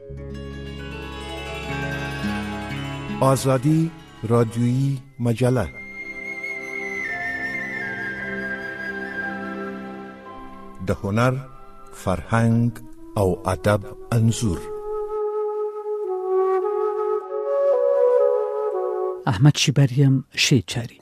آزادی رادیویی مجله د هنر، فرهنګ او ادب انځور. احمد شیبریم شیچاری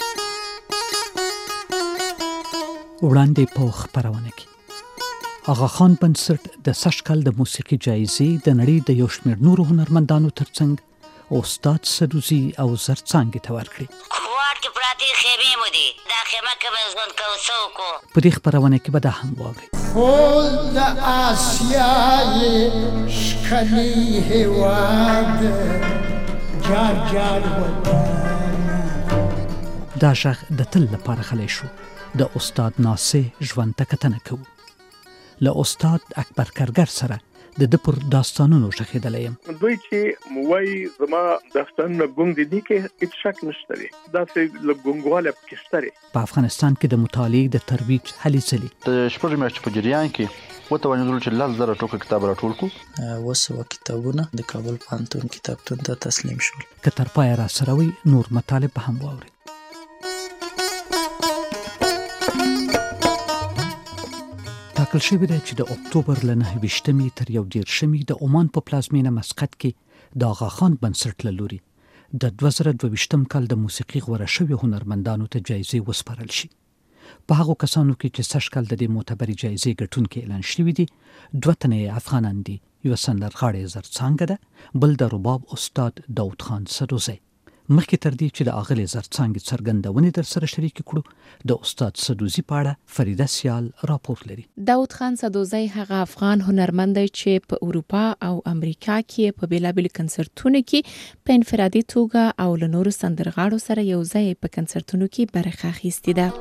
وړاندې په خبرونه کې آغا خان بنسټ د سشکل د موسیقي جایزې د نړۍ د یو شمېر نورو هنرمندانو ترڅنګ استاد سدوزي او زرڅانګې ته ورکړي. خوار کې پراته خیمې مو دي دا خیمه کې به ژوند کوو څوک په دې خبرونه کې به دا هم واورئ. ټول د آسیای ښکلي هېواد جار جار وطن دا شخ د تل لپاره خلی شو. د استاد ناصح ژوند ته کتنه کوو. له استاد اکبر کرګر سره د د پر داستانونو شخیدلی یم. دوی چې موایي زما داستانونه ګونګ دي کې هیڅ شک نشته دی. داسې له ګونګواله پکې شته دی. په افغانستان کې د مطالعې د ترویج هلې ځلې د شپږ میاشتې په جریان کې وتوانېدلو چې 10,000 ټوکه کتاب راټول کړو. 200 کتابونه د کابل پوهنتون کتابتون ته تسلیم شول. که تر پایه راسره وي نور مطالب به هم واورئ. ټاکل شوې ده چې د اکتوبر له 9 تر 11 د عمان په پلازمینه مسقط کې د آغا خان بنسټ له لوري د 2022 کال د موسیقي غوره شویو هنرمندانو ته جایزې وسپارل شي. په هغو کسانو کې چې سږکال د دې معتبرې جایزې ګټونکي اعلان شوي دي 2 تنه افغانان دي. یو سندرغاړی زرڅانګه ده، بل د رباب استاد داود خان سدوزي. مخکې تر دې چې د اغلې زرڅانګې څرګندونې در سره شریک کړو د استاد سدوزي په اړه فریده سیال راپور لري. داود خان سدوزي هغه افغان هنرمند دی چې په اروپا او امریکا کې په بیلابل کنسرتونو کې په انفرادي توګه او له نورو سندرغاړو سره یو ځای په کنسرتونو کې برخه اخیستې ده.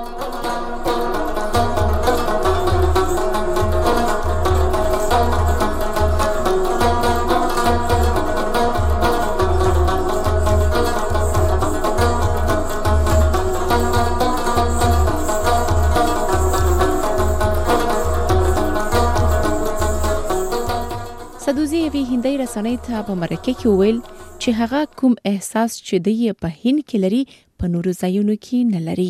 سدوزي یوې هندۍ رسنۍ ته په مرکه کې وویل چې هغه کوم احساس چې دی په هند کې لري په نورو ځایونو کې نه لري.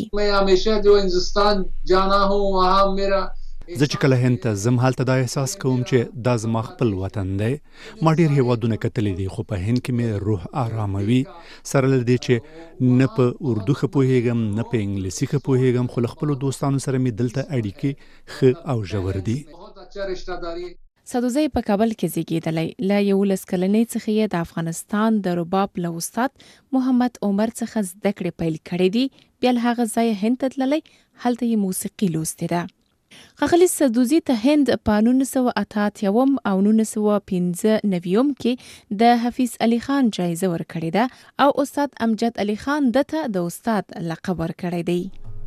زه چې کله هند ته ځم هلته دا احساس کوم چې دا زما خپل وطن دی. ما ډېر هېوادونه کتلي دي خو په هند کې مې روح آراموي. سره له دې چې نه په اردو ښه پوهېږم نه په انګلیسي ښه پوهېږم خو له خپلو دوستانو سره مې دلته اړیکې ښه او ژور دي. سدوزي په کابل کې زیږېدلی. له 11 کلنۍ څخه یې د افغانستان د رباب له استاد محمد عمر څخه زده کړې پیل کړې دي. بیا له هغه ځایه هند ته تللی، هلته یې موسیقي لوستې ده. ښاغلي سدوزي ته هند په 1988 او 1995 کې د حفیظ علي خان جایزه ورکړې ده او استاد امجد علي خان دته د استاد لقب ورکړی دی.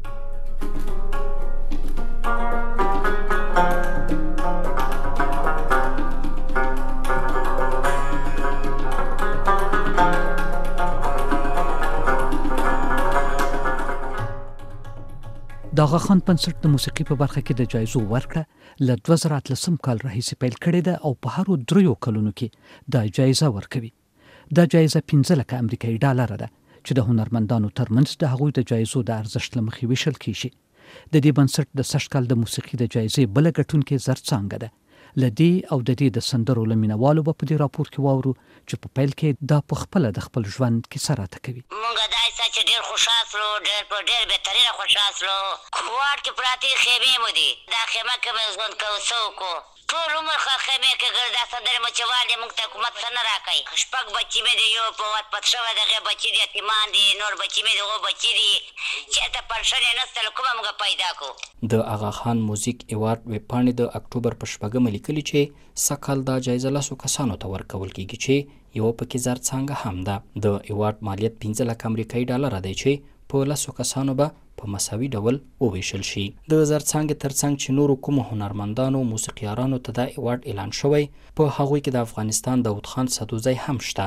د آغا خان بنسټ د موسیقي په برخه کې د جایزو ورکړه له 2013 کال راهیسې پیل کړې ده او په هرو 3 کلونو کې دا جایزه ورکوي. دا جایزه 15 لکه امریکایي ډالر ده چې د هنرمندانو ترمنځ د هغوی د جایزو د ارزښت له مخې ویشل کیږي. د دې بنسټ د سږکال د موسیقي د جایزې بله ګټونکې زرڅانګه ده. له دې او د دې د سندرو له مینوالو به په دې راپور کې واورو چې په پیل کې دا په خپله د خپل ژوند کیسه راته کوي. مونږ داسې چې ډېر خوشحال شولو، ډېر بهترینه خوشحال شولو. خوار کې پراتې خیمې مو دي دا خیمه کې به ژوند کوو څوک ټول عمر خیمې کې ګرځا سندرې مو چې والې مونږ ته حکومت څه نه راکوي. شپږ بچي مې دي، یو په وط پت شوی د هغې بچي دي یتیمان دي، نور بچي مې د هغو بچي دي. چېرته پنشن یې نسته له کومه مونږ پیدا کړو. د آغا خان موزیک ایوارډ ویبپاڼې د اکتوبر په 4 لیکلي چې سږکال دا جایزه 10 کسانو ته ورکول کیږي چې یو پکې زرڅانګه هم ده. د ایوارډ مالیت 15 لک امریکایي ډالر دی چې په 10 کسانو به په مساوي ډول وویشل شي. د زرڅانګې ترڅنګ چې نورو کومو هنرمندانو موسیقیارانو ته دا ایوارډ اعلان شوی، په هغوی کې د افغانستان داود خان سدوزي هم شته.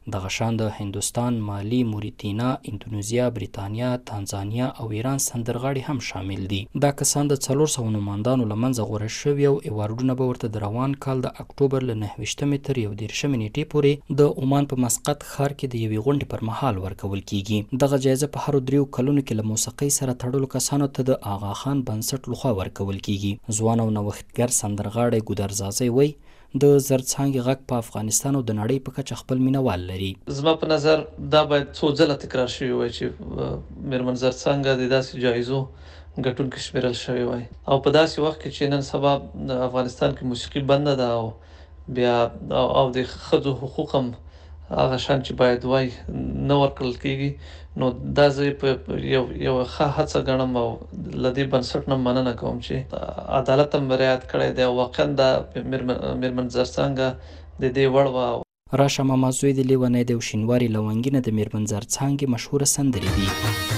دغه شان د هندوستان، مالی، موریتانا، اندونیزیا، بریتانیا، تانزانیا او ایران سندرغاړي هم شامل دي. دا کسان د 400 نوماندانو لمنځه غوره شوي او ایوارډونه به ورته د روان کال د اکتوبر له 29 تر 31 نیټې پورې د عمان په مسقط ښار کې د یوې غونډې پر مهال ورکول کیږي. دغه جایزه په هر 3 کلونو کې له موسیقۍ سره تړلو کسانو ته د آغا خان بنسټ لخوا ورکول کیږي. ځوان او نوښتګر سندرغاړی ګودرزازی وای د زرڅانګې غږ په افغانستان او د نړۍ په کچه خپل مینوال لري. زما په نظر دا باید څو ځله تکرار شوی وای چې میرمن زرڅانګه د داسې جایزو ګټونکې شمیرل شوی وای او په داسې وخت کې چې نن سبا افغانستان کې موسیقي بنده ده او بیا او د ښځو حقوق هم هغه شان چې باید وای نه ورکړل کېږي، نو دا زه په یو ښه هڅه ګڼم او له دې بنسټ نه مننه کوم چې عدالت هم رعایت کړی دی او واقعا د میرمن زرڅانګه د دې وړ وه. راشه ماما زوی د لیونی دی او شینواري لونګینه د میرمن زرڅانګې مشهوره سندرې دي.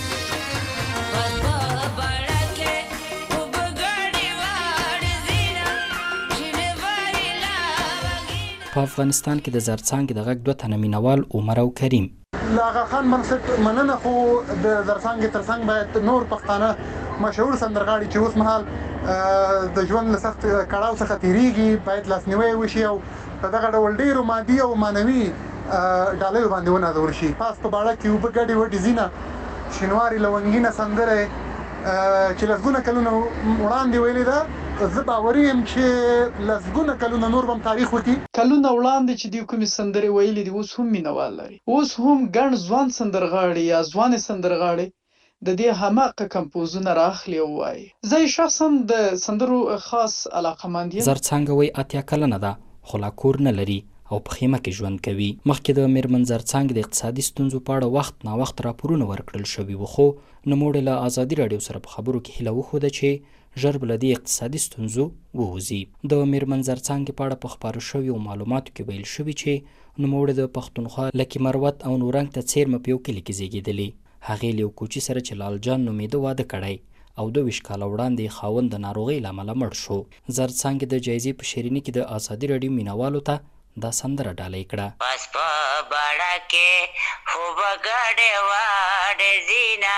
په افغانستان کې د زرڅانګې د غږ 2 تنه مینوال عمر او کریم. د آغا خان بنسټ مننه، خو د زرڅانګې ترڅنګ باید نور پښتانه مشهور سندرغاړي چې اوس مهال د ژوند له سخت کړاو څخه تیریږي باید لاسنیوی وشي او په دغه ډول ډیرو مادي او معنوي ډالۍ باندې ونازول شي. پاس په باړه کې اوبه ګډې وډې ځینه شینواري لونګینه سندره چې لسګونه کلونه وړاندې ویلې ده، زه باوري یم چې لسګونه کلونه نور هم تاریخ وکړي. کلونه وړاندې چې دوی کومې سندرې ویلې دي اوس هم مینوال لري. اوس هم ګڼ ځوان سندرغاړي یا ځوانې سندرغاړي د دې هماغه کمپوزونه راخلي او وایي. زه شخصا د سندرو خاص علاقمند یم. زرڅانګه وایي 80 کلنه ده خو لا کور نه لري او په خیمه کې ژوند کوي. مخکې د میرمن زرڅانګې د اقتصادي ستونزو په اړه وخت نا وخت راپورونه ورکړل شوي وو، خو نوموړې له ازادي راډیو سره په خبرو کې هیله وښوده چې ژر به له دې اقتصادي ستونزو ووځي. د میرمن زرڅانګې په اړه په خپاره شویو معلوماتو کې ویل شوي چې نوموړې د پښتونخوا لکي مروت او نورنګ ته څیرمه په یو کلي کې زیږېدلې. هغې له یو کوچي سره چې لال جان نومېده واده کړی او 22 کاله وړاندې خاوند د ناروغۍ له امله مړ شو. زرڅانګې د جایزې په شیریني کې د ازادي راډیو مینوالو ته دا سندره ډالۍ کړه. پس په باړه کې خوب ګډې واډې زینا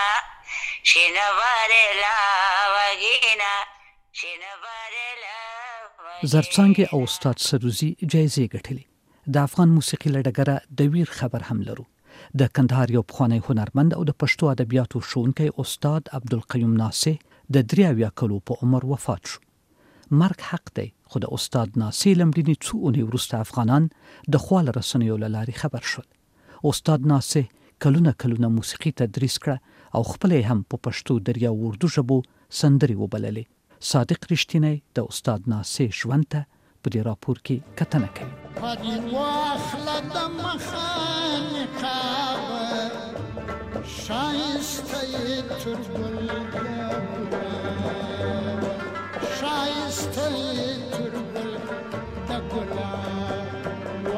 شینوارې لا وګینا شینوارې لا. زرڅانګې او استاد سروزي جایزې ګټلې. د افغان موسیقي له ډګره د ویر خبر هم لرو. د کندهار یو پخوانی هنرمند او د پښتو ادبیاتو ښوونکی استاد عبدالقیوم ناصح د 83 کلو په عمر وفات شو. مرګ حق دی، خو د استاد ناصح لمړني څو اونۍ وروسته افغانان د خواله رسنیو له لارې خبر شول. استاد ناصح کلونه موسیقي تدریس کړه او خپل هم په پښتو دریا او اردو ژبو سندرې وبللې. صادق رښتینی د استاد ناصح ژوند ته په دې راپور کې کتنه کوي. پدی واخله د مخان کعبه شایسته تربل شایسته تربل د ګلاب.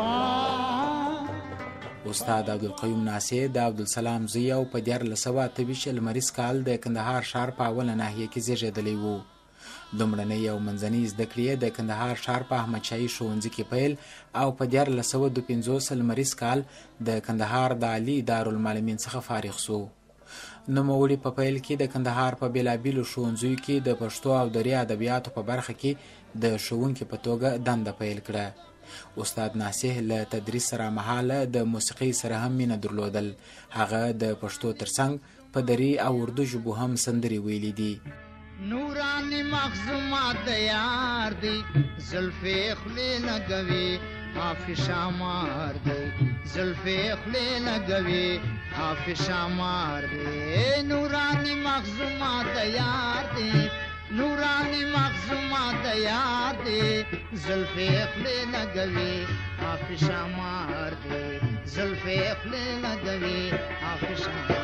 استاد عبدالقیوم ناصح د عبدالسلام زوی او په 1928 لمریز کال د کندهار ښار په اوله ناحیه کې زیږېدلی و. لومړنۍ او منځنۍ زده کړې د کندهار ښار په احمدشاهي ښوونځي کې پیل او په 1952 لمریز کال د کندهار د عالي دارالمعلمین څخه فارغ شو. نوموړي په پیل کې د کندهار په بېلابېلو ښوونځیو کې د پښتو او دري ادبیاتو په برخه کې د ښوونکي په توګه دنده پیل کړه. استاد ناصح له تدریس سره مهاله د موسیقۍ سره هم مینه درلودل. هغه د پښتو ترڅنګ په دري او اردو ژبو هم سندرې ویلي دي. نورانی مخزومات د یار دی زلفې خولې لګوي حافظ شامار دی زلفې خولې لګوي حافظ شامار دی. نورانی مخزومات د یار دی نورانی مخزومات د یار دی زلفې خولې لګوي حافظ شامار دی زلفې خولې لګوي حافظ شامار.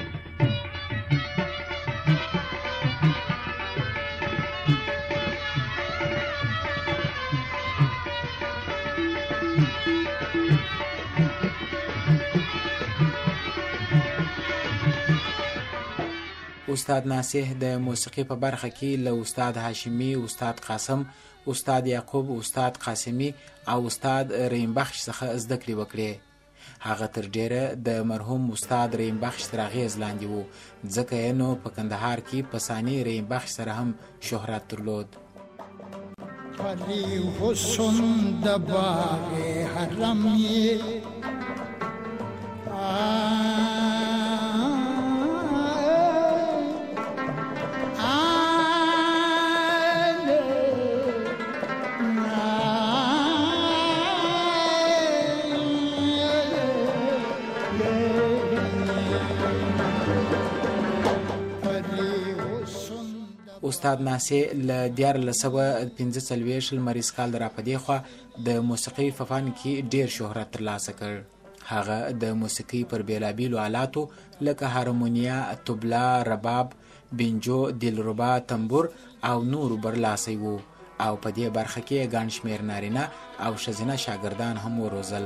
استاد ناصح د موسیقي په برخه کې له استاد هاشمي، استاد قاسم، استاد یعقوب، استاد قاسمي او استاد رحیم بخش څخه زده کړې وکړې. هغه تر ډیره د مرحوم استاد رحیم بخش تر اغیز لاندې و، ځکه یې نو په کندهار کې په ثاني رحیم بخش سره هم شهرت درلود. پری حسن د باغ حرم یې استاد ناصر له 1445 لمریز کال راپدې خوا د موسیقۍ په فن کې ډیر شهرت ترلاسه کړ. هغه د موسیقۍ پر بیلابیلو آلاتو لکه هارمونیا، طبله، رباب، بینجو، دلربا، تنبور او نورو برلاسی و او په دې برخه کې ګڼ شمېر نارینه او ښځینه شاګردان هم وروزل.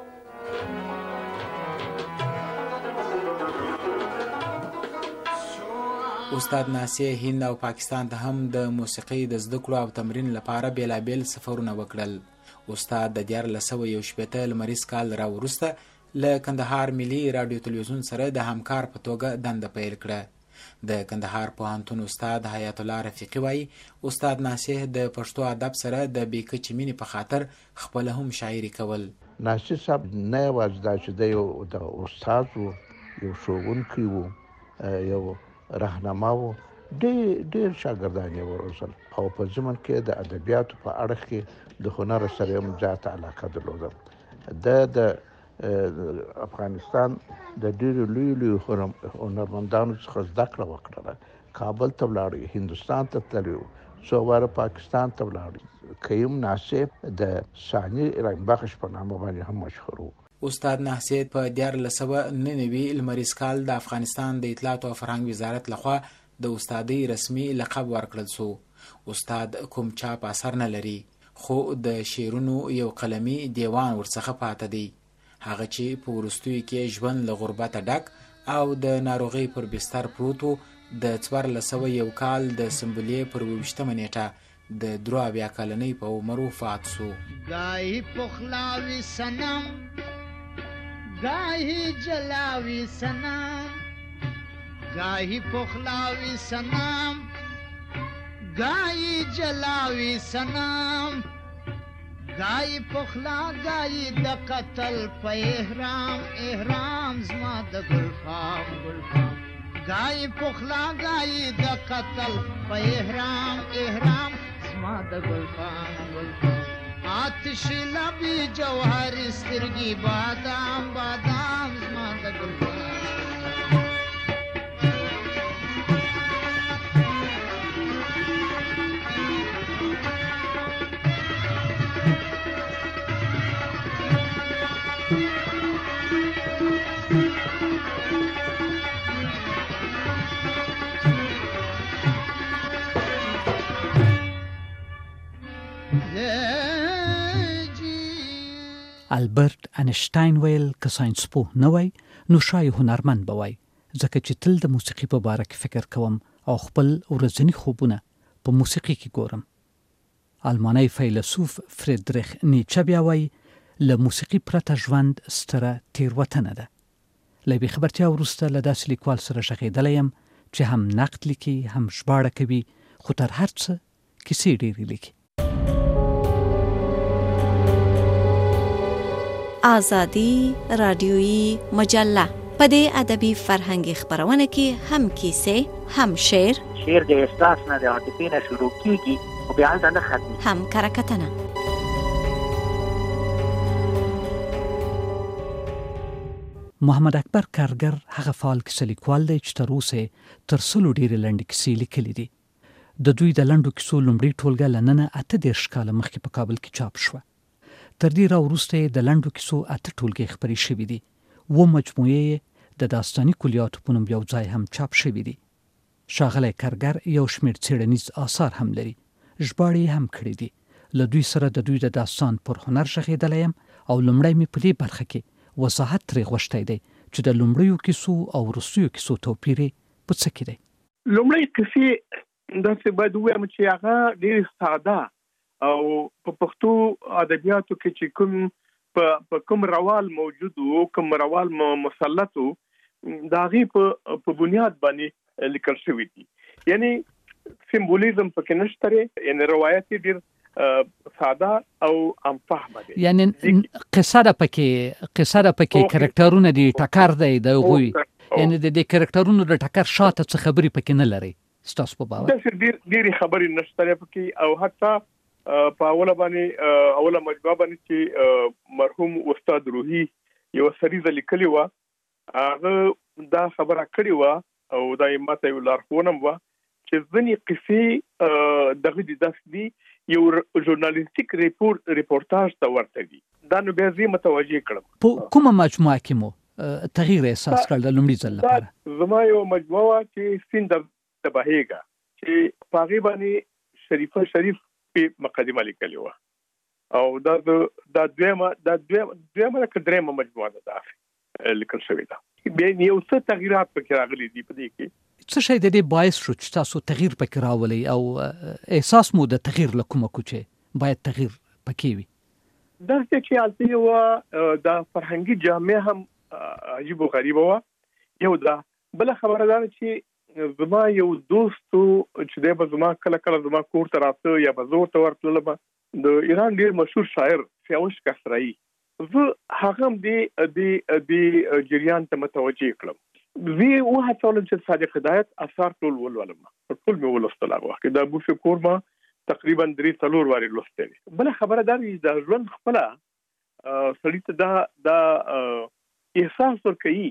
استاد ناصر هند او پاکستان ته هم د موسیقۍ د زده کړو او تمرین لپاره بیلابیل سفرونه وکړل. استاد د 1961 لمریز کال راوروسته له کندهار ملي رادیو تلویزیون سره د همکار په توګه دنده پیل کړه. د کندهار پوهنتون استاد حیات الله رفیقي وایي استاد ناصر د پښتو ادب سره د بېکچې مینې په خاطر خپل هم شاعري کول. ناصر صاحب نه یوازې دا چې د استاد و، یو ښوونکی و، یو راهنما و، ډېر شاګردان یې وروزل او په ضمن کې د ادبیاتو په اړخ کې د هنر سره یې زیاته علاقه درلوده. د افغانستان د ډېرو لویو هنرمندانو څخه زده کړه وکړله. کابل ته ولاړی، هندوستان ته تللی، څو واره پاکستان ته ولاړی. قیم ناصر د ثاني رحیم بخش په نامه باندې هم مشهور و. استاد ناصر په 1999 لمریز کال د افغانستان د اطلاعات او فرهنګ وزارت لخوا د استادۍ رسمي لقب ورکړل شو. استاد کوم چاپ اثر نه لري، خو د شعرونو یو قلمي دیوان ورڅخه پاتې دی. هغه چې په وروستیو کې ژوند له غربته ډک او د ناروغۍ پر بستر پروت و، د 1401 کال د سنبلې پر 22 نیټه د 73 کلنۍ په عمر وفات شو. گاهی پخلاوی سنم، گاهی جلاوی سنم، گاهی پخلاوی سنم، گاهی جلاوی سنم، گاهی پخلا گاهی د قتل په احرام، احرام زما د ګلفام ګلفام، گاهی پخلا گاهی د قتل په احرام، احرام زما د ګلفام ګلفام، آتش لبی جوهر سترګي بادام بادام زما د ګلفام. البرت انشتاین ویل که ساينس پوه نه وای نو شاید هنرمند بوای، ځکه چې تل د موسیقي په باره کې فکر کوم او خپل ورځنی خوبونه په موسیقي کې ګورم. آلمانی فیلسوف فریدریخ نیچه بیا وای له موسیقي پرته ژوند ستره تیروتنه ده. له بې خبرتیا وروسته له داسې لیکوال سره غږېدلی یم چې هم نقد لیکي، هم ژباړه کوي، خو تر هر څه کیسې ډېرې لیکي. آزادی رادیویی مجله په دې ادبي فرهنګي خبرونه کې هم کیسې، هم شعر د احساس نه د عاطفې نه شروع کیږي او بیا هلته نه ختمېږي، هم کرکټنه. محمد اکبر کارګر هغه فعال کیسه لیکوال دی چې تر اوسه تر 100 ډېرې لنډې کیسې لیکلي دي. د دوی د لنډو کیسو لومړۍ ټولګه له ننه 38 کاله مخکې په کابل کې چاپ شوه. تر دې راوروسته د لنډو کیسو 8 ټولګې خپرې شوې دي. و مجموعې د داستاني کلیاتو په نوم یو ځای هم چاپ شوې دي. ښاغلی کارګر یو شمېر څېړنیز آثار هم لري، ژباړې هم کړي دي. له دوی سره د دوی د داستان پر هنر غږېدلی یم او لومړی مې په دې برخه کې وضاحت ترې غوښتی دی چې د لومړیو کیسو او وروستیو کیسو توپیر یې په څه کې دی. لومړی کیسې داسې باید ووایم چې هغه ډېرې ساده او په پښتو ادبیاتو کې چې کوم په کوم روال موجود او کوم روال مسلط دا غي په بنیاد باندې لیکل شوی دي. یعنی سمبولیزم پکې نشته، یعنی روایت ډیر ساده او عام فهمه دي. یعنی قصه د پکې کریکټرونه دي، ټکر دی د غوي، یعنی د دې کریکټرونو د ټکر شاته څه خبري پکې نه لري. ستاسو په باور د ډیر خبري نشته پکې، او حتی په اوله مجموعه باندې چې مرحوم استاد روحي یو سریزه لیکلی و، هغه دا خبره کړې و او دا یې ماته یو لارښوونه و چې ځینې قصې دغه د داسې یو ژورنالیستیک ریپورتاج ته ورته دي. دا نو بیا زه متوجه کړم. په کومه مجموعه کې مو تغییر احساس کړل د لومړي ځل لپاره؟ زما یو مجموعه چې سیند د بهیګا چې پاغي باندې شریف په مقدمه لیکلی و، او دا دویمه کدرېمه مجموعه ده لیکل شوې ده. بیا یو څه تغییرات پکې راغلي دي په دې کې. څه شی د دې باعث شو چې تاسو تغییر پکې راولئ او احساس مو د تغییر له کومه کو چې باید تغییر پکې وي؟ دا چې حالتي و د فرهنګي جامعه هم عجیب و غریب و. یو دا بل خبره ده چې زما یو دوستو چې دی به زما کله زما کور ته راته یا به زور ته ورتلم، د ایران ډیر مشهور شاعر سیاوش کسرایی، زه هغه هم د جریان ته متوجه کړم. زه وهڅولم چې صادق هدایت اثار ټول ولولم. ټول مې ولوستل هغه وخت. دا ابو فکر ما تقریبا 3-4 واري لوستل. بل خبره دا د ژوند خپل سړی ته دا احساس ورکوي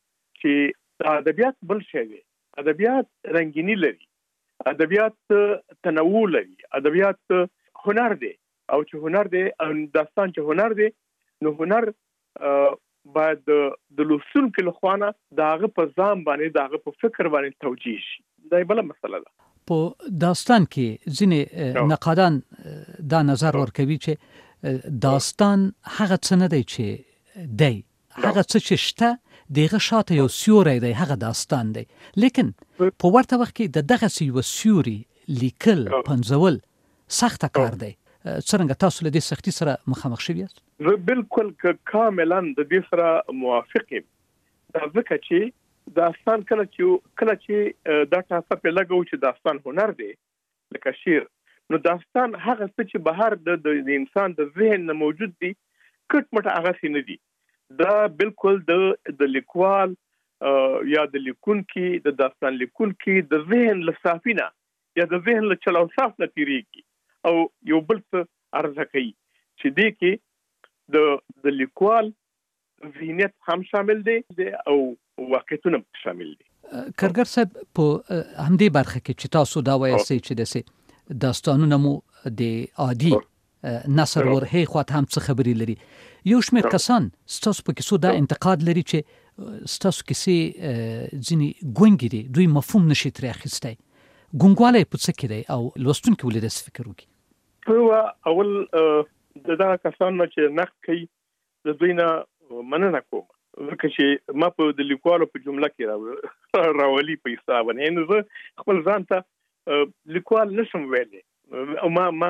چې ادبیات بل شی دی. ادبیات رنگینی لري، ادبیات تنوع لري، ادبیات هنر دی، او چې هنر دی داستان چې هنر دی نو هنر باید د لوستونکو لخوانه داغه په ځان باندې داغه په فکر باندې توجیه شي. دا بل مسله ده. په داستان کې ځینې نقادان دا نظر ورکوي چې داستان هغه څه نه دی چې دی، هغه څه چې شته دغه شاته یو سیوری دی، هغه داستان دی. لیکن په ورته وخت کې دغه یو سیوري لیکل پنځول سخت کار دی. څنګه تاسو له دې سختي سره مخامخ شوی یاست؟ زه بالکل کاملا د دې سره موافق یم. دا ځکه چې داستان کله چې دا تاسو په لګو چې داستان هنر دی لکه شعر، نو داستان هغه څه چې بهر د انسان د ذهن نه موجود دي، کټ مټ هغه څه نه دي. دا بالکل د لیکوال یا د لیکونکي د داستان لیکونکي د ذهن له صافینه یا د ذهن له چلو صاف نه تیریږي او یو بل څه ارزه کوي چې دې کې د لیکوال ذهنیت هم شامل دی او واقعیتونه شامل دي. کارګر صاحب په همدې برخه کې چې تاسو دا وایئ چې داستانونه مو د عادي نصر ورهي خواته هم څه خبري لري. یو شمېر کسان ستاسو په کیسو دا انتقاد لري چې ستاسو کیسې ځینې ګونګې دي، دوی مفهوم نشي ترې اخیستی. ګونګوالی په څه کې دی او لوستونکي ولې داسې فکر وکړي؟ اول د دغه کسان نه چې نقد کوي د دوی نه مننه کوم، ځکه چې ما په د لیکوالو په جمله کې راولي په حساب نه، یعنې زه خپل ځان ته لیکوال نشم ویلی او ما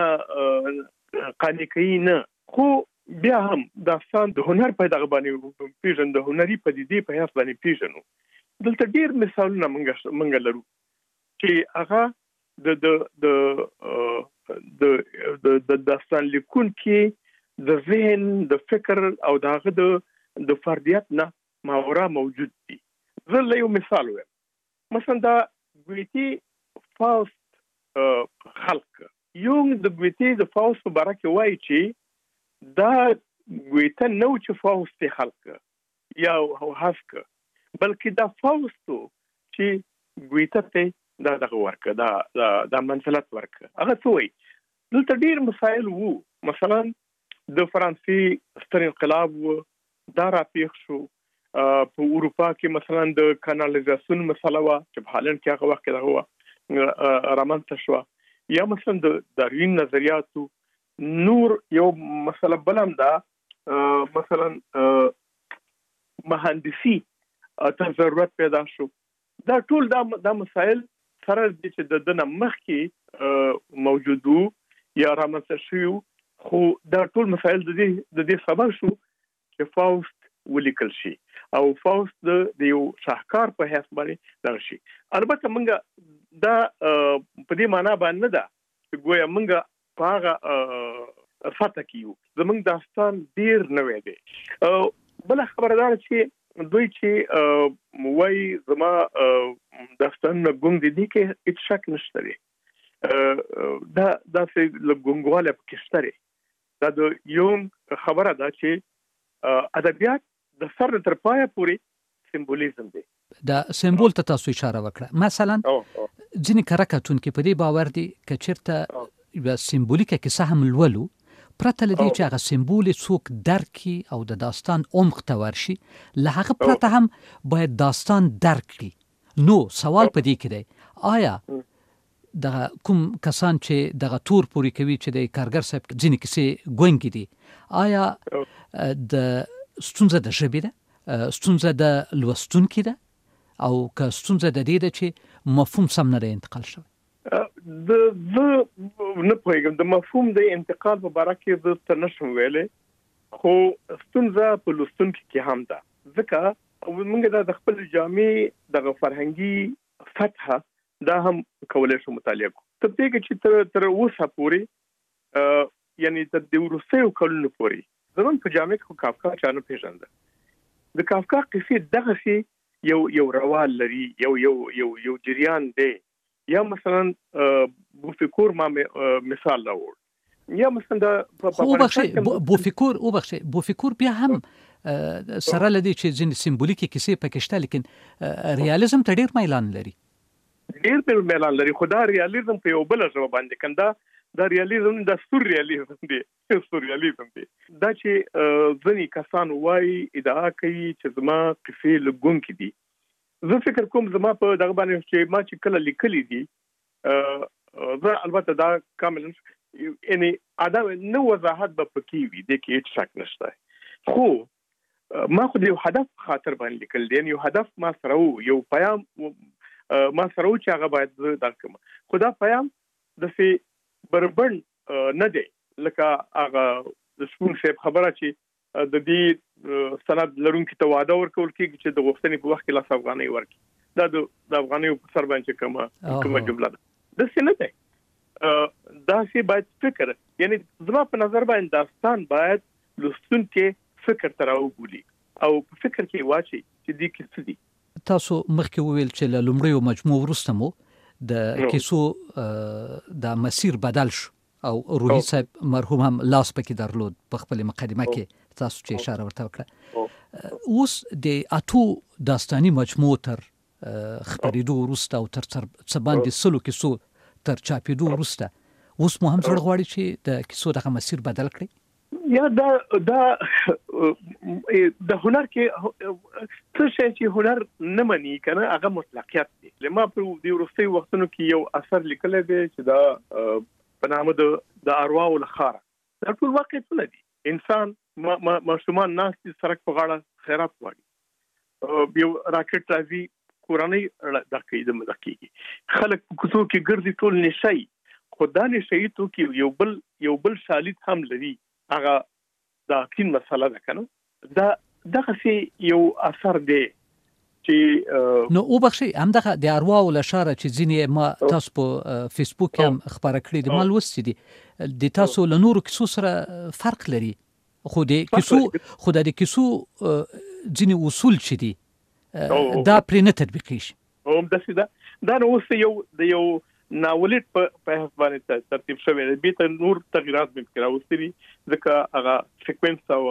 قانع کوي نه. خو بیا هم داستان د هنر په دغه باندې پیژن، د هنري پدیدې په حساب باندې پیژنو. دلته ډیر مثالونه منګ لرو چې هغه د داستان لیکونکي د ذهن د فکر او دغه د فردیت نه ماورا موجود دي. زه له یو مثال وایم، مثلا دا ګویتي فاوست خلق یونګ د ګویتي د فاوست په باره کې وایي چې دا ګویته نو چې فاوست خلق یا هسک، بلکې دا فاوستو چې ګویته ته دغه ورکه دا منزلت ورکه. هغه څه وایي؟ دلته ډیر مسایل وو. مثلا د فرانسې ستر انقلاب دا راپیښ شو په اروپا کې، مثلا د کانالیزاسیون مسله وه چې په هالند کې هغه وخت کې دغه رامنځته شوه، یا مثلا د داروین نظریاتو نور یو مسله بل هم ده، مثلا مهندسي ته ضرورت پیدا شو. دا ټول دا مسایل سره دي چې د دنه مخکې موجودو یا رامنځته شوي، خو دا ټول مسایل د دې سبب شو چې فاوست ولیکل شي او فاوست د یو شاهکار په حیث باندې دغه شي. البته موږ دا په دې معنا باندې ده چې ګویا موږ په هغه فتح کیو زموږ داستان ډیر نوې دی. بل خبردار چې دوی چې وای زما داستان ګونګ دي کې هیڅ شک نشته دی. دا چې لګونګواله پکشتره دا د یو خبره ده چې ادبیات د سر تر پایه پورې سمبولیزم دی. دا سمبول ته تاسو اشاره وکړه. مثلا ځینې کارکاتون کې په دې باور دي چې چیرته یو سمبولیکه کیسه هم لولو پرته لدی چې هغه سمبول څوک درکي او د داستان عمق ته ورشي له هغه پرته هم باید داستان درک کړي. نو سوال په دې کې دی آیا د کوم کسان چې دغه تور پوری کوي چې د کارګر صاحب ځینې کیسې ګونګې دي آیا د ستونزه د ژبې ده ستونزه د لوستونکي ده او که ستونزه د دې ده چې مفهوم سم نه انتقال شوی؟ د نه پوهیږم د مفهوم د انتقال په اړه کې زه څه نشم ویلای خو ستونزه په لوستونکي کې هم ده ځکه موږ د خپل جامع د فرهنګي فتح دا هم کولای شو مطالعه کو. تر دې کې چې تر اوسه پورې یعنی د وروستیو کلونو پورې زمون په جامع کې کافکا چانه پیژنده. د کافکا قصې دغه شی یو روان لري یو جریان دی. یا مثلا بوفیکور ما مثال راوړ یا مثلا د بوفیکور بیا هم سره لدی چې ځین سمبولیکي کیسې پکې شته لیکن ریالیزم ته ډیر میلان لري. ډیر میلان لري خو دا ریالیزم په یو بل ژبه باندې کنده دا ریالیزم د سورریالیزم دی. دا چې ځینې کسان وایي ادعا کوي چې زما کیسې لګون کې دي. زه فکر کوم زما په دغه باندې چې ما چې کله لیکلي دي زه البته دا کامل یعنی ادم نو وضاحت به پکې وي د کې هیڅ شک نشته خو ما خو یو هدف خاطر باندې لیکل دي یو هدف ما سره یو پیام ما سره چې هغه باید درکم خو دا پیام د سي بربند نه دی لکه هغه د شپون صاحب خبره چې د دې سند لرونکو ته وعده ورکول کېږي چې د غوښتنې په وخت کې لاس افغانۍ ورکړي. دا د افغانۍ په سر باندې کومه جمله ده د سینه ده دا سي باید فکر یعنی زما په نظر باندې داستان باید لوستونکو فکر تر او بولی او په فکر کې واچي چې دې کې څه دي. تاسو مخکې وویل چې لومړیو مجموعه وروسته مو د کیسو د مسیر بدل شو او روحي صاحب مرحوم هم لاس پکې درلود په خپل مقدمه کې تاسو چې اشاره ورته وکړه. اوس د اتو داستاني مجموعه تر خبرېدو وروسته او تر څه باندې سلو کیسو تر چاپېدو وروسته اوس مو هم زړه غواړي چې د کیسو دغه مسیر بدل کړئ؟ یا دا د هنر کې څه شي چې هنر نه مني کنه هغه مطلقیت دی. لما په دې وروستي وختونو کې یو اثر لیکل دی چې دا په نامه د ارواح الخاره دا ټول واقع څه دي. انسان ماشومان ناس سرک په غاړه خیرات وایي یو راکټ راځي کورنۍ د کېدم د کېږي خلک په کوڅو کې ګرځي ټول نشي خو دا نشي ته کې یو بل شالید هم لري هغه دا کین مسله ده کنه دا دغه سي یو اثر دی چې نو او بخشي هم دغه د ارواح ول اشاره چې ځینې ما تاسو په فیسبوک هم خبره کړې دي ما لوستې دي د تاسو له نورو کیسو سره فرق لري خو د کیسو ځینې اصول چې دي دا پرې نه تطبیقي شي. دا نو اوس یو ناولید په باندې ترتیب شوی دی به نور تغیرات ممکن راوستي ځکه هغه سیکوینس او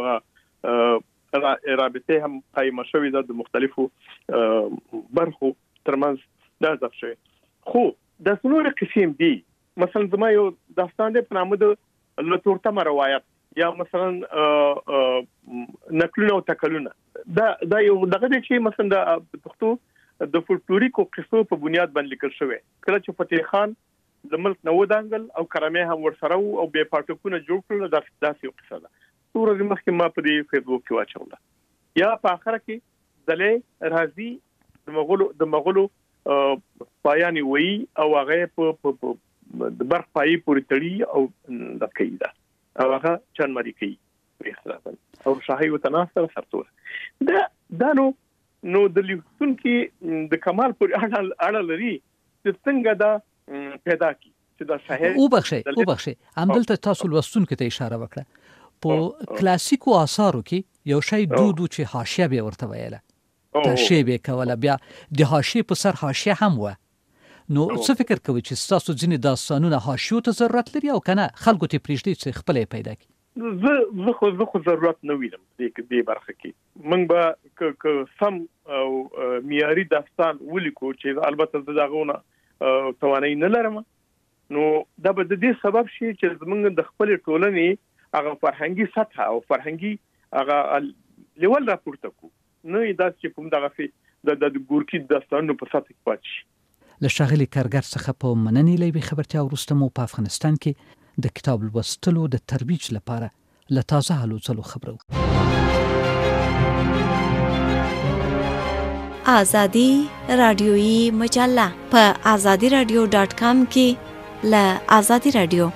رابطه هم قائمه شوې ده د مختلفو برخو ترمنځ دا ځای شوی خو د څلور قسم دي. مثلا زما یو داستان دی په نامه د لتورته روایت یا مثلا نقلونه او تکلونه دا یو دغه دی چې مثلا د پښتو د فولکلوریکو قصو په بنیاد باندې لیکل شوی کله چې فتح خان د ملک نو دانګل او کرامه هم ورسره او به پټکونه جوړ کړل داسې یو قصه ده. ورځ مخکې ما په دې فیسبوک کې واچوله یا په اخر کې دلې راځي د مغولو پایانی وی او هغه په د برخ پای پورې تړي او د کیدا او هغه چن مری کوي په اختلافن او شاهي وتناسب سرتور دا نو د لیکون کې د کمال پر اړه لري چې څنګه دا پیدا کی چې دا شاهي وبخښي همدلته تاسو لوستونکو ته اشاره وکړه په کلاسیکو آثارو کې یو شی دودو چې حاشیه به ورته ویله تشبیه کوله بیا د حاشیه په سر حاشیه هم و نو څه فکر کوي چې تاسو ځینې داستانونه حاشیو ته ضرورت لري او کنه خلکو ته پریږدي چې خپل پیدا کړي زه خو ضرورت نه وینم دې برخه کې موږ به سم او معیاري داستان ولیکو چې البته دغه توانای نه لرم نو دا به د دې سبب شي چې موږ د خپل ټولنې هغه فرهنګي سطح او فرهنګي هغه لیول راپورته کو نه دا چې کوم دغه د ګورکی داستانونو په سطح کې پاتې شي. له ښاغلي کارګر څخه په مننې لوي خبرتیا وروسته مو په افغانستان کې د کتاب لوستلو د ترویج لپاره له تازه هلو ځلو خبرو. آزادی رادیویی مجله په azadiradio.com کې له آزادی رادیو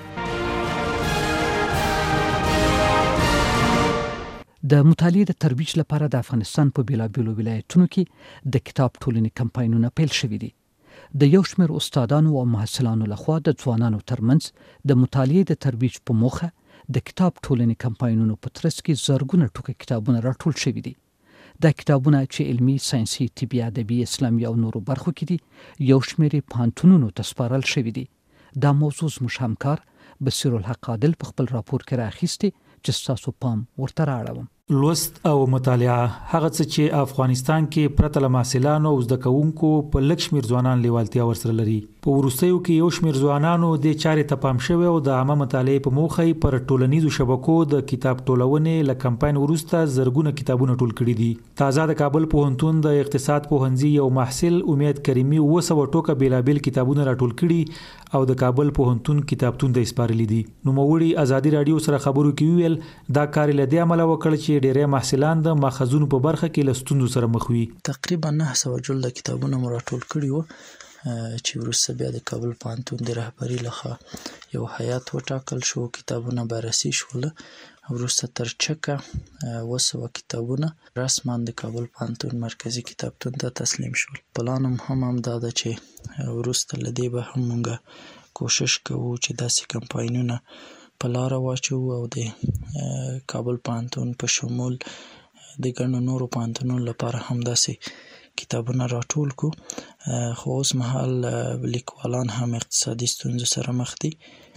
د مطالعې د ترویج لپاره د افغانستان په بیلابیلو ولایتونو کې د کتاب ټولنې کمپاینونه پیل شوي دي. د یو شمېر استادانو او محصلانو لخوا د ځوانانو ترمنځ د مطالعې د ترویج په موخه د کتاب ټولنې کمپاینونو په ترڅ کې زرګونه ټوکه کتابونه راټول شوي دي. دا کتابونه چې علمي، ساينسي، طبي، ادبي، اسلامي او نورو برخو کې دي یو شمېر پوهنتونونو ته سپارل شوي دي. دا موضوع زموږ همکار بصیرالحق عادل په خپل راپور کې راخیستې چې تاسو پام ورته راړوم. لوست او مطالعه هغه څه چې افغانستان کې پرته له محصلانو او زده کوونکو په لږ شمېر ځوانان لیوالتیا ورسره لري. په وروستیو کې یو شمېر ځوانانو د چارې ته پام شوی او د عامه مطالعې په موخه پر ټولنیزو شبکو د کتاب ټولونې له کمپاین وروسته زرګونه کتابونه ټول کړي دي. تازه د کابل پوهنتون د اقتصاد پوهنځي یو محصل امید کریمي 200 ټوکه بیلابل کتابونه راټول کړي او د کابل پوهنتون کتابتون ته سپارلي دي. نو موړي آزادي رادیو سره خبرو کې ویل دا کار له دې عمله وکړ چې ډېری محصلان د ماخذونو په برخه کې له ستونزو سره مخ وي. تقریبا 900 جلد کتابونه مو راټول کړي وو چې وروسته بیا د کابل پوهنتون د رهبرۍ لخوا یو هیئت وټاکل شو. کتابونه بررسي شول. وروسته تر چکه 200 کتابونه رسما د کابل پوهنتون مرکزی کتابتون ته تسلیم شول. پلانم هم دا ده چې وروسته لدی به هم موږ کوشش کوو چې داسې کمپاینونه په لاره واچو او د کابل پوهنتون په شمول د ګڼو نورو پوهنتونونو لپاره هم داسې کتابونه راټول کو. خو اوس مهال لیکوالان هم اقتصادي ستونزو سره مخ دي.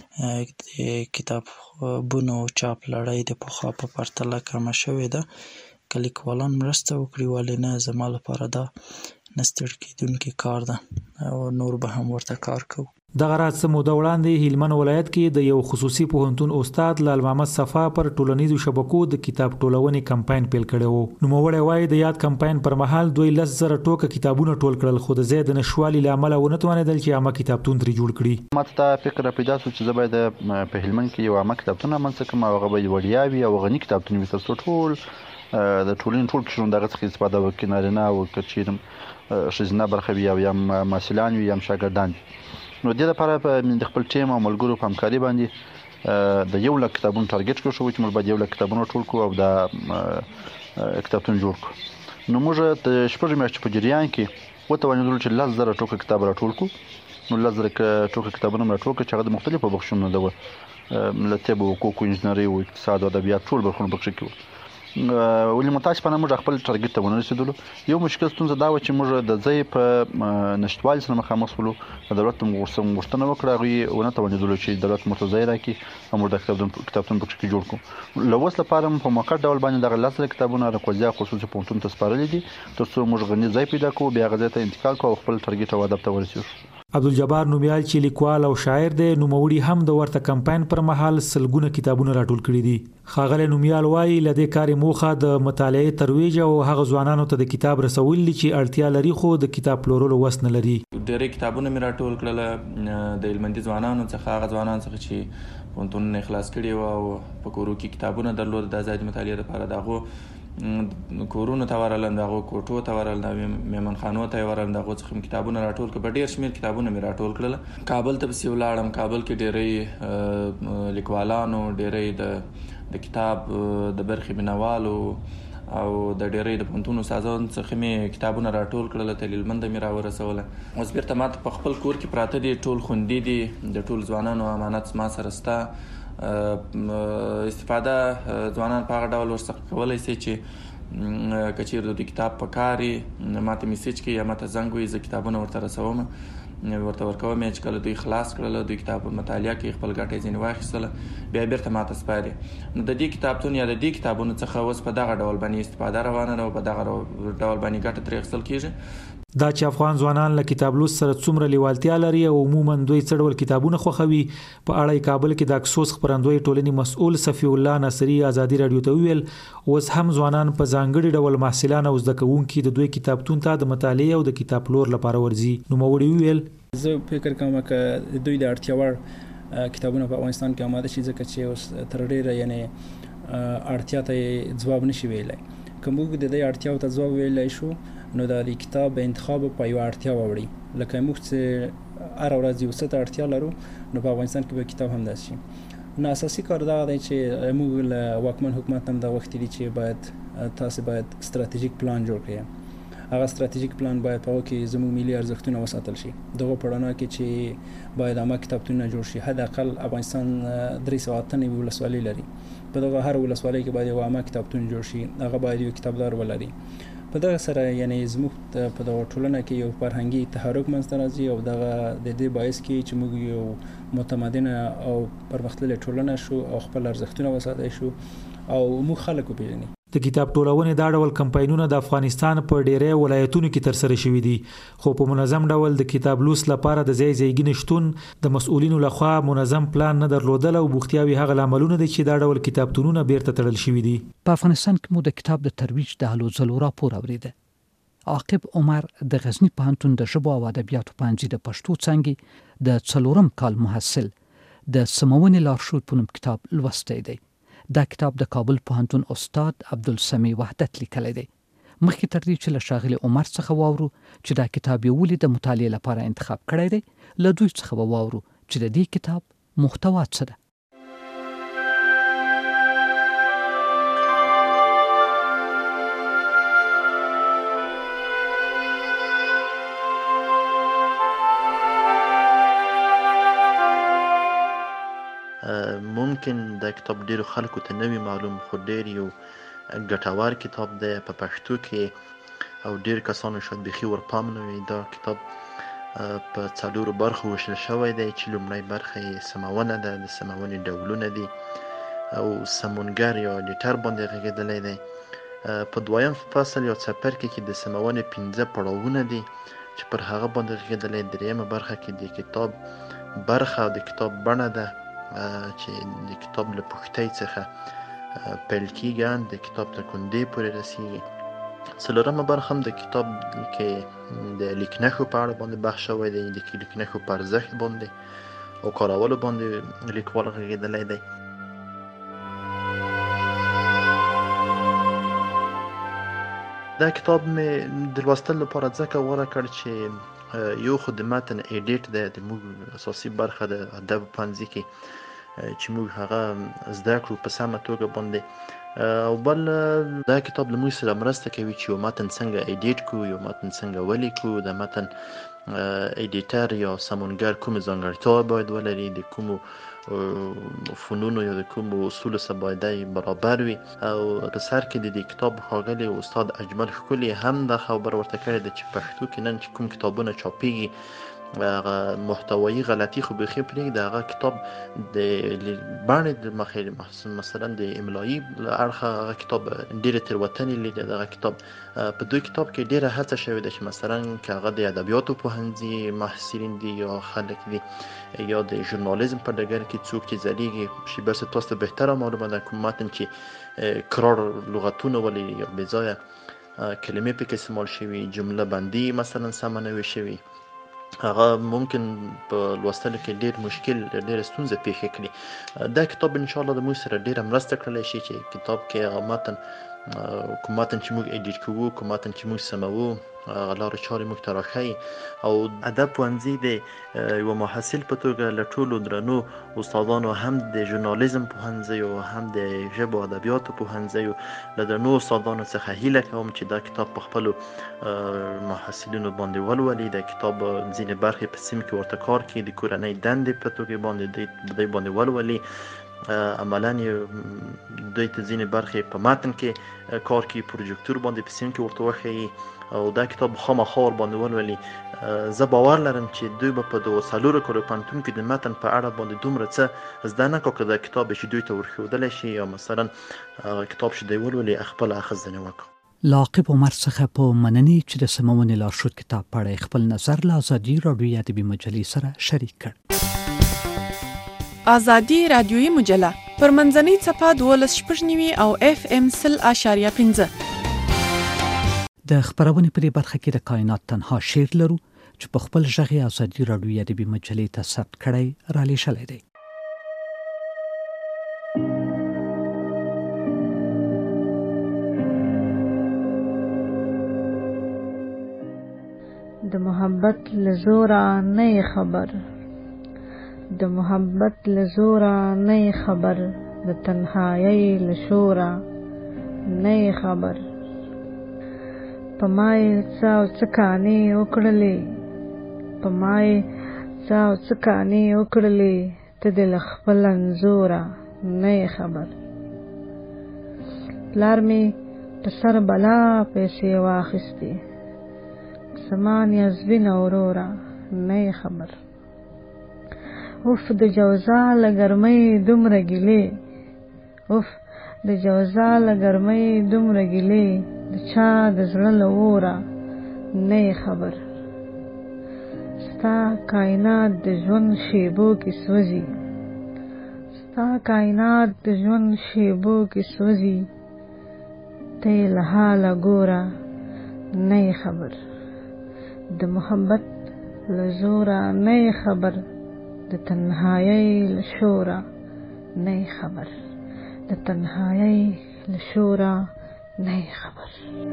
د کتابونو چاپ لړۍ د پخوا په پرتله کمه شوې ده. که لیکوالان مرسته وکړي ولې نه، زما لپاره دا نه ستړي کېدونکی کار ده او نور به هم ورته کار کوو. دغه راز موده وړاندې هلمند ولایت کې د یو خصوصي پوهنتون استاد لال محمد صفا پر ټولنیزو شبکو د کتاب ټولونې کمپاین پیل کړی وو. نو موړی وایي د یاد کمپاین پر مهال 2,000 ټوکه کتابونه ټول کړل خو د زیات نشوالي لامل ونه توانېدل چې عامه کتابتون ترې جوړ کړي. ماته فکر پیدا شو چې زه باید په هلمند کې یو عامه کتابتون منځ کوم او هغه به وړیا وي او غني کتابتون وي ترڅو ټول د ټولنې ټول قشرونه دغه څخه استفاده وکړي، نارینه او کچیرم ښځینه برخه وي او یا محصلان وي یا شاګردان وي. نو د دې لپاره د خپل ټیم او ملګرو په همکاري باندې د 1,00,000 کتابونو ټارګټ کړو چې موږ باید 1,00,000 کتابونه ټول کړو او دا کتابتون جوړ کړو. نو موږ د شپږ میاشتې په جریان کې وتوانېدلو چې 10,000 ټوکه کتاب راټول کړو. نو 10,000 ټوکه کتابونه راټول کړو چې هغه د مختلفو بخشونو د له طب او حقوق او انجنیري او اقتصاد او ادبیات ټول برخونه پکې کې ولې متاسفانه موږ خپل ټارګټ ته ونه رسیدلو. یو مشکل ستونزه دا و چې موږ د ځای په نشټوالي سره مخامخ شولو. دولت موږ غوښتنه وکړه، هغوی ونه توانېدلو چې دولت موږ ته ځای راکړي او موږ د کتابتون پکې جوړ کړو. له اوس لپاره هم په موقت ډول باندې دغه 10,000 کتابونه رقوزیا خصوصي پوهنتون ته سپارلي دي ترڅو موږ غني ځای پیدا کړو، بیا هغه ځای ته انتقال کړو او خپل ټارګټ او هدف ته ورسېږو. عبدالجبار نومیال چې لیکوال او شاعر دی، نوموړي هم د ورته کمپاین پر مهال سلګونه کتابونه راټول کړي دي. ښاغلی نومیال وایي له دې کار موخه د مطالعې ترویج او هغه ځوانانو ته د کتاب رسول دي چې اړتیا لري خو د کتاب پلورلو وس نه لري. ډېرې کتابونه مې راټول کړل د هلمندي ځوانانو څخه، هغه ځوانان څخه چې پوهنتونونه یې خلاص کړي وو او په کورو کې کتابونه درلود د ازادي مطالعې لپاره. د هغو کورونو ته ورغلم، د هغو کوټو ته ورغلم، مېمنخانو ته یې ورغلم، د هغو څخه کتابونه راټول کړل. په ډېر شمېر کتابونه مې راټول کړل. کابل ته پسې ولاړم. کابل کې ډېری لیکوالانو، ډېری د د کتاب د برخې مینوالو او د ډېری د پوهنتون استادانو څخه مې کتابونه راټول کړل، تل هلمند مې راورسوله. اوس بیرته ماته په خپل کور کې پراته دي، ټول خوندي دي، د ټول ځوانانو امانت ما سره شته. استفاده ځوانان په هغه ډول ورڅخه کولی شي چې که چېرې د دوی کتاب په کار وي ماته میسیج کوي یا ماته زنګ ووهي، زه کتابونه ورته رسوم، ورته ورکوم یې چې کله دوی خلاص کړله، دوی کتاب مطالعه کوي، خپل ګټه یې ځینې واخیستله، بیا بیرته ماته سپاري. نو د دې کتابتون یا د دې کتابونو څخه اوس په دغه ډول باندې استفاده روانه ده او په دغه ډول باندې ګټه ترې اخیستل کېږي. دا چې افغان ځوانان له کتاب لوست سره څومره لیوالتیا لري او عموما دوی څه ډول کتابونه خوښوي، په اړه کابل کې د اکسوس خپرندوی ټولنې مسؤل صفی الله ناصری ازادي رادیو ته ویل اوس هم ځوانان په ځانګړي ډول محصلان او زده کوونکي د دوی کتابتون ته د مطالعې او د کتاب پلور لپاره ورځي. نوموړي ویل زه فکر کوم چې دوی د اړتیا وړ کتابونه په افغانستان کې آماده شي، ځکه چې اوس تر ډیره یعنی اړتیا ته ځواب نشي ویلای. که موږ د دې اړتیاو ته ځواب ویلای شو نو د کتاب انتخاب په یو اړتیا وړي، لکه موږ چې هر ورځ یو څه ته اړتیا لرو نو په افغانستان کې به کتاب هم داسې شي. نو اساسي کار دا دی چې موږ له واکمن حکومت هم دا غوښتي دي چې باید تاسو باید ستراتیژیک پلان جوړ کړئ. هغه ستراتیژیک پلان باید په هغه کې زموږ ملي ارزښتونه وساتل شي. دغه په رڼا کې چې باید عامه کتابتونونه جوړ شي. حد اقل افغانستان 398 ولسوالۍ لري، په دغه هر ولسوالۍ کې باید یو عامه کتابتون جوړ شي، هغه باید یو کتابدار ولري. په دغه سره یعنی زموږ په دغه ټولنه کې یو فرهنګي تحرک منځته راځي او دغه د دې باعث کې چې موږ یو متمدنه او پرمختللې ټولنه شو او خپل ارزښتونه وساتای شو او موږ خلک وپېژني. د کتاب ټولونې دا ډول کمپاینونه د افغانستان په ډیری ولایتونو کې ترسره شوي دي، خو په منظم ډول د کتاب لوست لپاره د ځای نشتون د مسؤلینو لخوا منظم پلان نه درلودل او بوختیاوي هغه لاملونه دي چې دا ډول کتابتونونه بیرته تړل شوي دي. په افغانستان کې مو د کتاب د ترویج د هلو ځلو راپور اوریده. عاقب عمر د غزنی پوهنتون د ژبو او ادبیاتو پوهنځي د پښتو څانګې د 4م کال محصل د سمونې لارښود په نوم کتاب لوستی دی. دا کتاب د کابل پوهنتون استاد عبدالسمیع وحدت لیکلی دی. مخکې تر دې چې له ښاغلي عمر څخه واورو چې دا کتاب یې ولې د مطالعې لپاره انتخاب کړی دی، له دوی څخه به واورو چې د دې کتاب محتوا څه ده. ممکن دا کتاب ډیرو خلکو ته نوی معلوم، خو ډیر یو ګټور کتاب دی په پښتو کې او ډیر کسانو شاید بیخي ورپام نه وي. دا کتاب په 4 برخو ویشل شوی دی چې لومړی برخه یې سمونه ده، د سمونې ډولونه دي او سمونګر یا لیټر باندې غږېدلی دی. په 2م فصل یا څپرکي کې د سمونې 15 پړاوونه دي چې پر هغه باندې غږېدلی. 3مه برخه کې د کتاب برخه او د کتاب بڼه ده چې د کتاب له پوښتۍ څخه پیل کېږي، د کتاب تر کندې پورې رسېږي. 4مه برخه هم د کتاب کې د لیکنښو په اړه باندې بحث شوی دی، د لیکنښو په ارزښت باندې او کارولو باندې لیکوال غږېدلی دی. دا کتاب مې د لوستلو لپاره ځکه غوره کړ چې یو خو د متن ایډیټ دی، د موږ اساسي برخه د ادب پوهنځي کې چې موږ هغه زده کړو په سمه توګه باندې، او بل دا کتاب له موږ سره مرسته کوي چې یو متن څنګه ایډیټ کړو، یو متن څنګه ولیکو، د متن ایډیټر یا سمونګر کومې ځانګړتیاوې باید ولري، د کومو فنونو یا د کومو اصولو سره باید برابر وي. او په سر کې د دې کتاب ښاغلي استاد اجمل ښکلي هم دا خبره ورته کړې ده چې پښتو کې نن چې کوم کتابونه چاپېږي هغه محتوایي غلطي خو بیخي پرېږده، هغه کتاب د بڼې د مخې مثلا د املایي له اړخه هغه کتاب ډېرې تېروتنې لري. دغه کتاب په دوی کتاب کې ډېره هڅه شوې ده چې مثلا که هغه د ادبیاتو پوهنځي محصلین دي یا خلک دي یا د ژورنالیزم په ډګر کې څوک چې ځلیږي، شي بس تاسو ته بهتره معلومه ده کوم متن چې کرار لغتونه ولري یا بې ځایه کلمې پکې استعمال شوي، جمله بندي مثلا سمه نه وي شوي، هغه ممکن په لوستلو کې ډېر مشکل ډېره ستونزه پیښه کړي. دا کتاب انشاءالله د موږ سره ډېره مرسته کړلی شي چې کتاب کې هغه متن کوم متن چې موږ ایډیټ کوو، کوم متن چې موږ سموو، لارې چارې موږ ته راښیي. او ادب پوهنځي د یوه محصل په توګه له ټولو درنو استادانو، هم د ژورنالیزم پوهنځیو هم د ژبو او ادبیاتو پوهنځیو له درنو استادانو څخه هیله کوم چې دا کتاب په خپلو محصلینو باندې ولولي. د کتاب ځینې برخې په سیم کې ورته کار کوي، د کورنۍ دندې په توګه باندې ولولي. عملاً دوی ته ځینې برخې په متن کې کار کوي، پروجکتور باندې په سیم کې ورته وښیي او دا کتاب خامخا باندې ولولي. زه باور لرم چې دوی به په 4 کالو پوهنتون کې د متن په اړه باندې دومره څه زده نه کړو که دا کتاب چې دوی ته ورښودلی شي، یا مثلا کتاب چې دوی ولولي خپله اخیستنې وکړو. له عاقب عمر څخه په مننې چې د سمونې لارښود کتاب په اړه خپل نظر له ازادي راډیو ادبي مجلې سره شریک کړ. ازادي رادیویي مجله پر منځنۍ څپه 12.9 او FM 0.5. د خبرونې په دې برخه کې د کائنات تنها شعر لرو چې په خپل ژغ ازادي راډیویي ادبي مجلې ته ثبت کړی را لیږلی دی. د محبت لزورا نه خبر، د محبت لزورا نه خبر، د تنهایی لشورا نه خبر. پمای څاو څکانی وکړلې، پمای څاو څکانی وکړلې، ته د خپل انزورا نه خبر. پلار می په سر بلا پیسې واخیستې، سمان یزبین اورورا نه خبر. اوف د جوزا لګرمۍ دومره ګیلې، اوف د جوزا لګرمۍ دومره ګیلې، د چا د زړه له اوره نه خبر. ستا کائنات د ژوند شیبو کې سوځي، ستا کائنات د ژوند شیبو کې سوځي، ته یې له حاله ګوره نه خبر. د محبت له زوره نه خبر، د تنهایی لشورا نه خبر، د تنهایی لشورا نه خبر.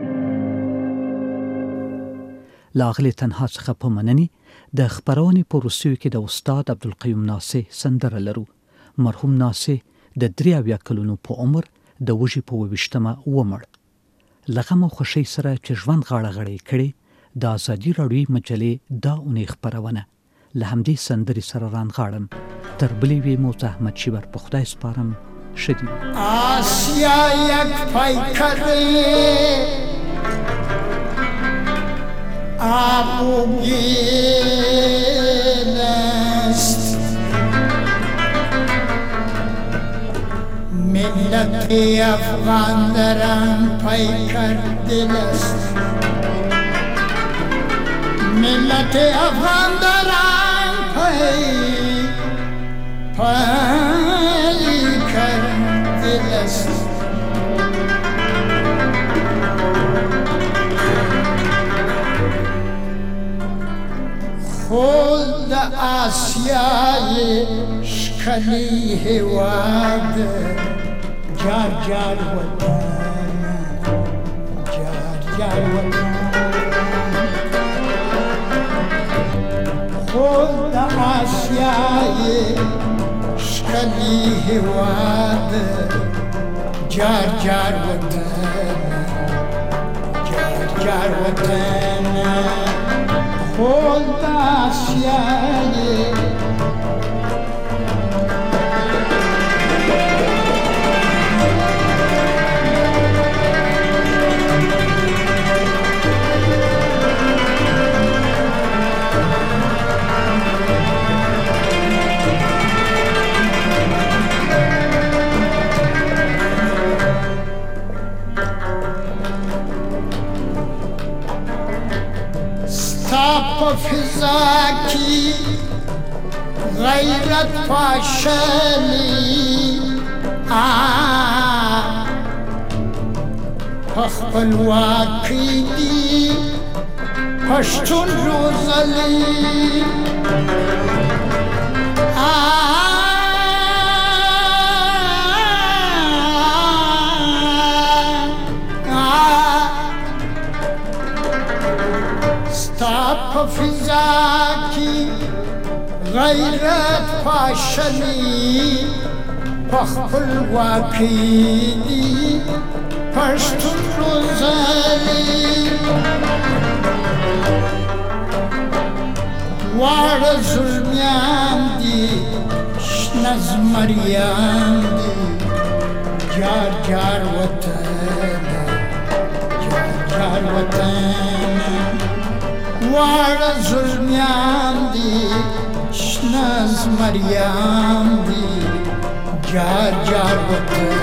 لاغلی تنها څخه په مننې د خبرونې په وروستیو کې د استاد عبدالقیوم ناصح سندره لرو. مرحوم ناصح د 73 کلونو په عمر د وژې په 28 ومړ. له غم او خوښۍ سره چې ژوند غاړه غړۍ کړې، د ازادي راډیویي مجلې دا اونۍ خپرونه له همدې سندرې سره رانغاړم. تر بلې وې مو زحمت شیبر په خدای سپارم. شدید آسیا یک پیکره آبوگین است، ملت افغان دران پیکر دل است، ملت افغان دران پیکر دل است. خود آسیای شکلی هواد، جار جار وطن، جار جار وطن. خود آسیای شکلی هواد، جار جار وطن، جار جار وطن. خود آسیای فضا کی غیرت پاشلی خپلواکی دی پښتون روزلی فضا کی غیرت پاشلی پخپل واقعی دی پشتون روزالی وار ظلمیان دی شنز مریان دی جار جار وطن جار وطن وار ظلمیان دی شنز مریان دی جار جار وطن